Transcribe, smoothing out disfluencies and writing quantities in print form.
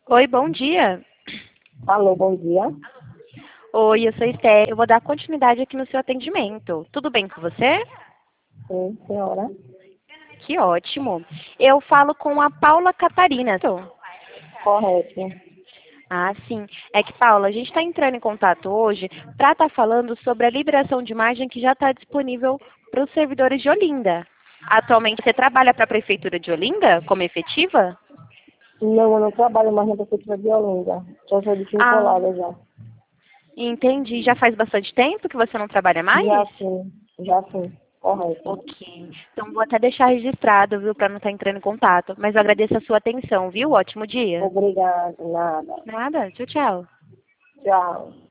Oi, bom dia. Alô, bom dia. Oi, eu sou Esther. Eu vou dar continuidade aqui no seu atendimento. Tudo bem com você? Sim, senhora. Que ótimo. Eu falo com a Paula Catarina. Correto. Ah, sim. É que, Paula, a gente está entrando em contato hoje para estar falando sobre a liberação de imagem que já está disponível para os servidores de Olinda. Atualmente, você trabalha para a Prefeitura de Olinda como efetiva? Não, eu não trabalho mais na prefeitura de Olinda. Já sou Ah, desvinculada já. entendi. Já faz bastante tempo que você não trabalha mais? Já sim. Correto. Ok. Então vou até deixar registrado, viu, para não estar entrando em contato. Mas eu agradeço a sua atenção, viu? Ótimo dia. Obrigada, nada. Nada. Tchau, tchau. Tchau.